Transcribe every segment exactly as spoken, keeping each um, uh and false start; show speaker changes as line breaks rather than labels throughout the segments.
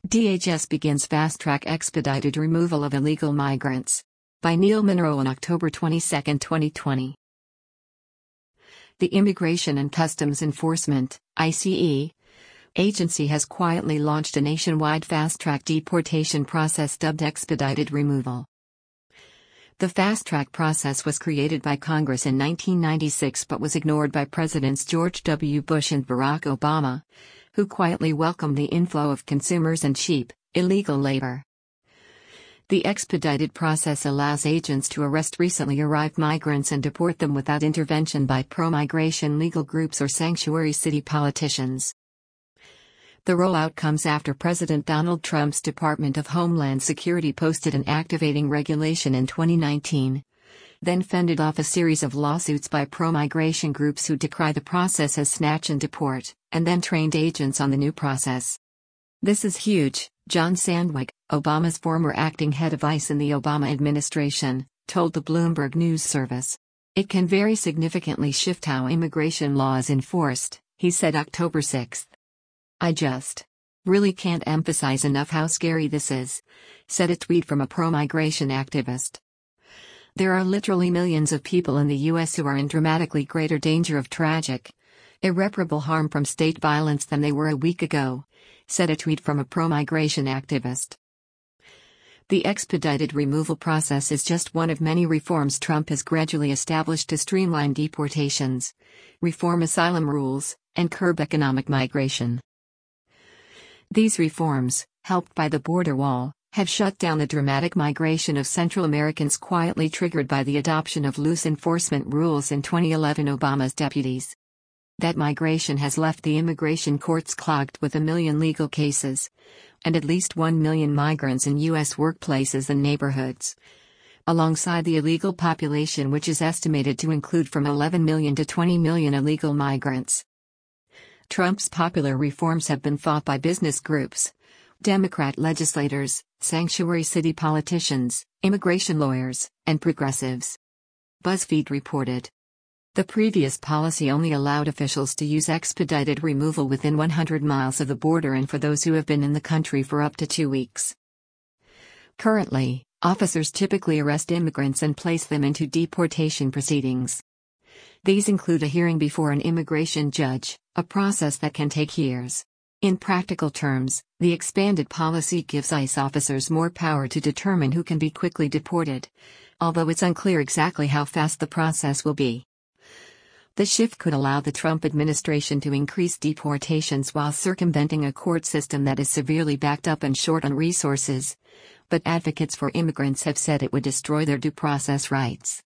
D H S begins fast-track expedited removal of illegal migrants. By Neil Munro on October twenty-second, twenty twenty. The Immigration and Customs Enforcement (I C E) agency has quietly launched a nationwide fast-track deportation process dubbed expedited removal. The fast-track process was created by Congress in nineteen ninety-six but was ignored by Presidents George W. Bush and Barack Obama, who quietly welcomed the inflow of consumers and cheap, illegal labor. The expedited process allows agents to arrest recently arrived migrants and deport them without intervention by pro-migration legal groups or sanctuary city politicians. The rollout comes after President Donald Trump's Department of Homeland Security posted an activating regulation in twenty nineteen, then fended off a series of lawsuits by pro-migration groups who decry the process as snatch and deport, and then trained agents on the new process. "This is huge," John Sandwyk, Obama's former acting head of ICE in the Obama administration, told the Bloomberg News Service. "It can very significantly shift how immigration law is enforced," he said October sixth. "I just really can't emphasize enough how scary this is," said a tweet from a pro-migration activist. "There are literally millions of people in the U S who are in dramatically greater danger of tragic, irreparable harm from state violence than they were a week ago," said a tweet from a pro-migration activist. The expedited removal process is just one of many reforms Trump has gradually established to streamline deportations, reform asylum rules, and curb economic migration. These reforms, helped by the border wall, have shut down the dramatic migration of Central Americans quietly triggered by the adoption of loose enforcement rules in twenty eleven Obama's deputies. That migration has left the immigration courts clogged with a million legal cases, and at least one million migrants in U S workplaces and neighborhoods, alongside the illegal population which is estimated to include from eleven million to twenty million illegal migrants. Trump's popular reforms have been fought by business groups, Democrat legislators, sanctuary city politicians, immigration lawyers, and progressives. BuzzFeed reported. The previous policy only allowed officials to use expedited removal within one hundred miles of the border and for those who have been in the country for up to two weeks. Currently, officers typically arrest immigrants and place them into deportation proceedings. These include a hearing before an immigration judge, a process that can take years. In practical terms, the expanded policy gives ICE officers more power to determine who can be quickly deported, although it's unclear exactly how fast the process will be. The shift could allow the Trump administration to increase deportations while circumventing a court system that is severely backed up and short on resources, but advocates for immigrants have said it would destroy their due process rights.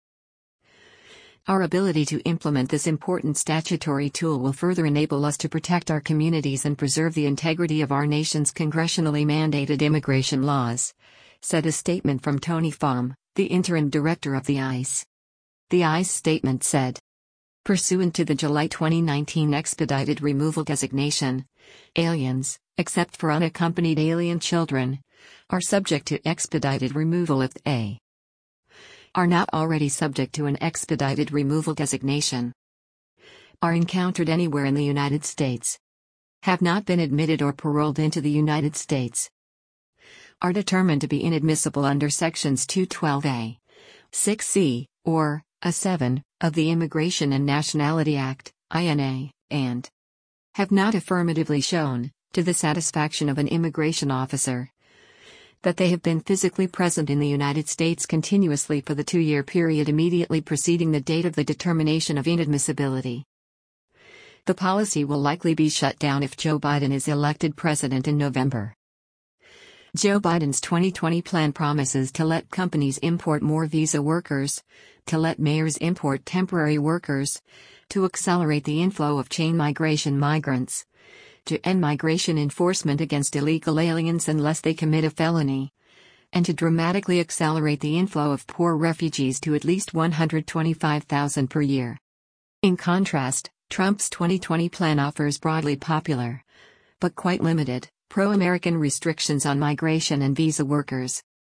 Our ability to implement this important statutory tool will further enable us to protect our communities and preserve the integrity of our nation's congressionally mandated immigration laws, said a statement from Tony Pham, the interim director of the ICE. The ICE statement said, pursuant to the July twenty nineteen expedited removal designation, aliens, except for unaccompanied alien children, are subject to expedited removal if they are not already subject to an expedited removal designation, are encountered anywhere in the United States, have not been admitted or paroled into the United States, are determined to be inadmissible under Sections two twelve A, six C, or A seven, of the Immigration and Nationality Act, I N A, and have not affirmatively shown, to the satisfaction of an immigration officer, that they have been physically present in the United States continuously for the two-year period immediately preceding the date of the determination of inadmissibility. The policy will likely be shut down if Joe Biden is elected president in November. Joe Biden's twenty twenty plan promises to let companies import more visa workers, to let mayors import temporary workers, to accelerate the inflow of chain migration migrants, to end migration enforcement against illegal aliens unless they commit a felony, and to dramatically accelerate the inflow of poor refugees to at least one hundred twenty-five thousand per year. In contrast, Trump's twenty twenty plan offers broadly popular, but quite limited, pro-American restrictions on migration and visa workers.